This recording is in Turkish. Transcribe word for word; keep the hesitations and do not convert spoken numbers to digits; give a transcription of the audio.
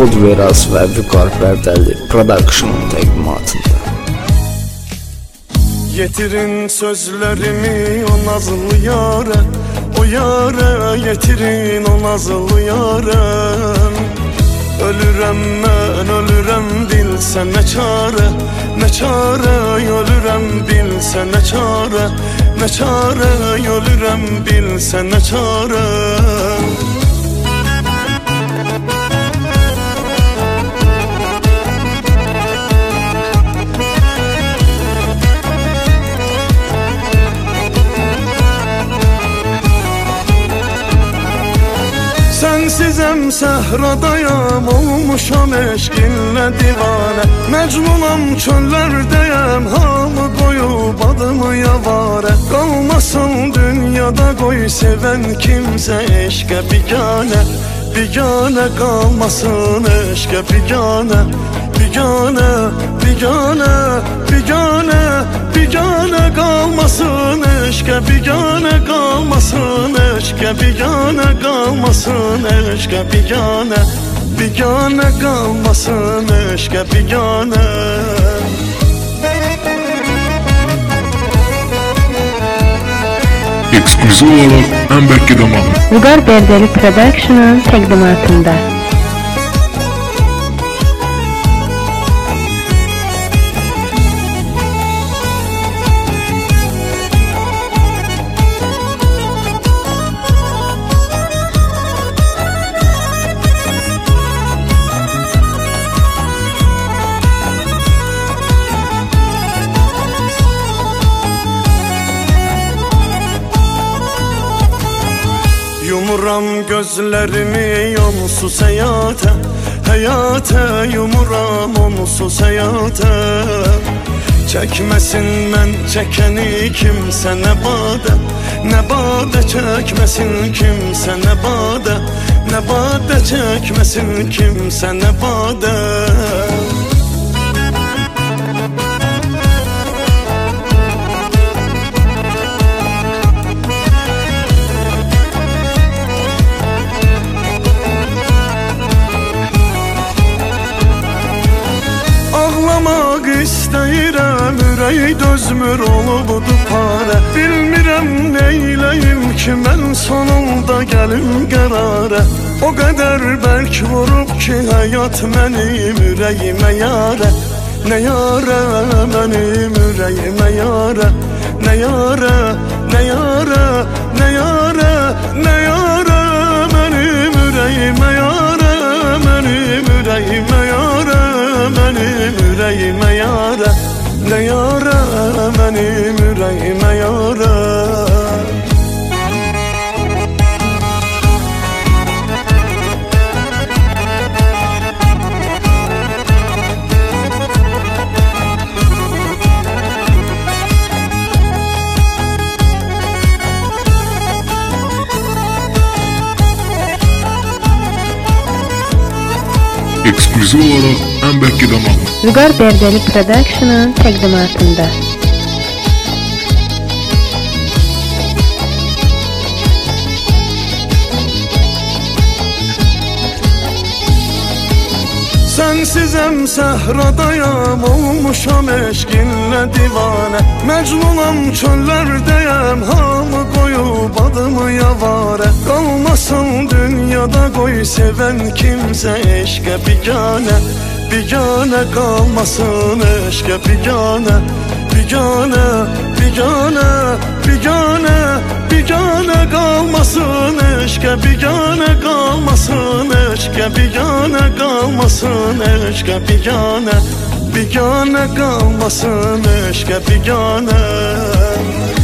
Xudveraz və Vüqar Bərdəli Production təqdimatında. Yetirin sözlerimi o nazlı yâre, o yâre yetirin o nazlı yâre. Ölürəm mən, ölürəm bilsə nə çare, nə çare, ölürəm bilsə nə çare, nə çare, ölürəm bilsə nə çare. Sensizem səhradayam, olmuşam eşqinlə divanə. Məcnunam çöllerdeyəm, hamı qoyub adımı yavarə. Qalmasın dünyada qoy sevən kimsə eşqə biganə. Biganə qalmasın eşqə biganə. Biganə, biganə, biganə, biganə qalmasın eşqə, biganə qalmasın eşqə, biganə qalmasın eşqə, biganə, biganə qalmasın eşqə, biganə. Eksklüziv olaraq ən bərk edəməli Vüqar Bərdəli Production'ın təqdimatında. Yumuram gözlerimi onsuz həyata, həyata yumuram onsuz həyata. Çəkməsin mən çəkəni kimsə nə badə, nə badə çəkməsin kimsə nə badə, nə badə çəkməsin kimsə nə badə. Ağlamaq istəyirəm, ürək dözmür olubdu parə. Bilmirəm neyləyim ki mən sonunda gəlim qərarə. O qədər bərk vurub ki həyat mənim ürəyimə yarə. Nə yarə mənim ürəyimə yarə. Nə yarə, nə yarə, nə yarə, nə yarə mənim ürəyimə yarə. Mənim ürəyimə yarə, mənim ürəyimə yarə. Nə yarə mənim ürəyimə yarə. Eksklüziv olaraq ən bərk edəməli Vüqar Bərdəli Production'ın təqdimatında. Sensizem səhradayam, olmuşam eşqinlə divanə. Məcnunam çöllerdeyəm, hamı qoyub adımı yavarə. Qalmasın dünyada qoy sevən kimsə eşqə biganə. Biganə qalmasın eşqə biganə. Biganə, biganə, biganə, biganə qalmasın eşqə, biganə qalmasın eşqə, biganə qalmasın eşqə, biganə, biganə qalmasın eşqə, biganə.